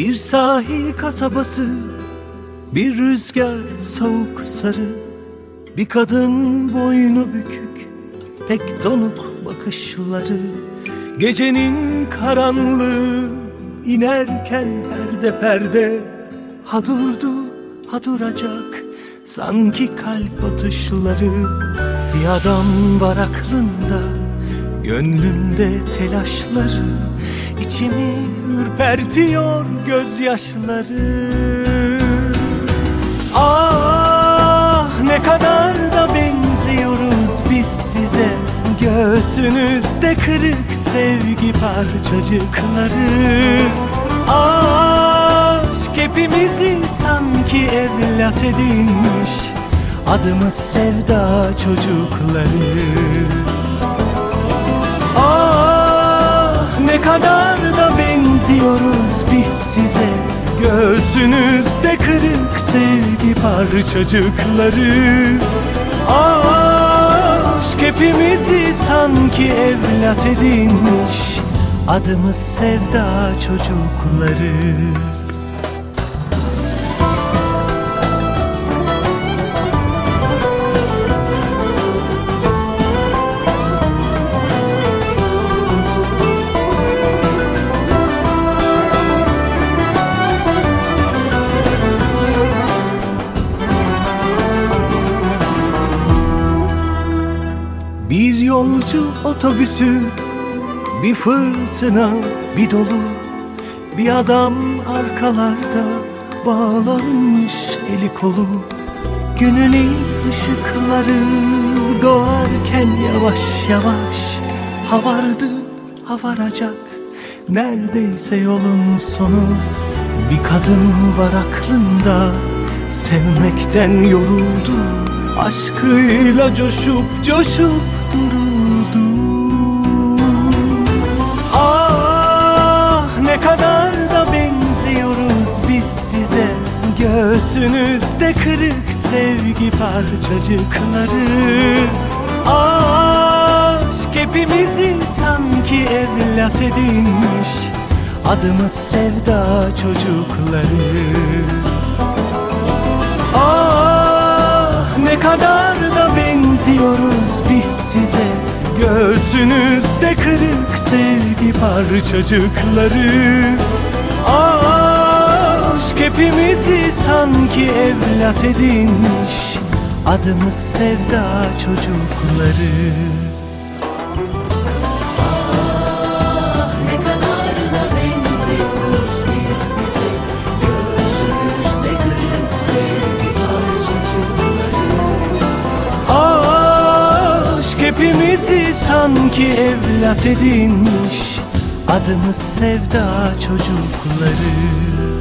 Bir sahil kasabası, bir rüzgar soğuk sarı, bir kadın boynu bükük, pek donuk bakışları. Gecenin karanlığı inerken perde perde, ha durdu ha duracak sanki kalp atışları. Bir adam var aklında, gönlünde telaşları, İçimi ürpertiyor gözyaşları. Ah, ne kadar da benziyoruz biz size, göğsünüzde kırık sevgi parçacıkları. Aşk hepimizi sanki evlat edinmiş, adımız sevda çocukları. Ne kadar da benziyoruz biz size, göğsünüzde kırık sevgi parçacıkları. Aşk hepimizi sanki evlat edinmiş, adımız sevda çocukları. Bir yolcu otobüsü, bir fırtına, bir dolu, bir adam arkalarda bağlanmış eli kolu. Günün ilk ışıkları doğarken yavaş yavaş, ha vardı ha varacak neredeyse yolun sonu. Bir kadın var aklında, sevmekten yoruldu, aşkıyla coşup coşup duruldu. Ah, ne kadar da benziyoruz biz size, göğsünüzde kırık sevgi parçacıkları. Aşk hepimizi sanki evlat edinmiş, adımız sevda çocukları. Ne kadar da benziyoruz biz size, göğsünüzde kırık sevgi parçacıkları. Aşk hepimizi sanki evlat edinmiş, adımız sevda çocukları. Ne kadar da benziyoruz biz bize, göğsümüzde kırık sevgi parçacıkları. Aşk hepimizi sanki evlat edinmiş, adımız sevda çocukları.